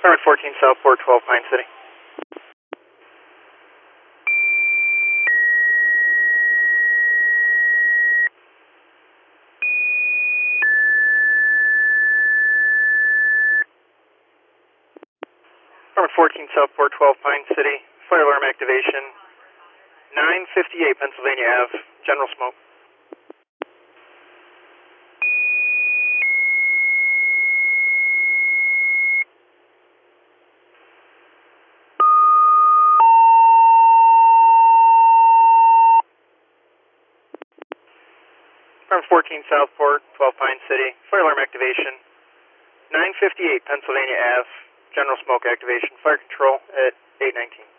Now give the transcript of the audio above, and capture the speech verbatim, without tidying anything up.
Route fourteen Southport, twelve Pine City. Route fourteen Southport, twelve Pine City. Fire alarm activation. nine fifty-eight Pennsylvania Ave. General smoke. Route fourteen Southport, twelve Pine City. Fire alarm activation. nine fifty-eight Pennsylvania Ave. General smoke activation. Fire control at eight nineteen.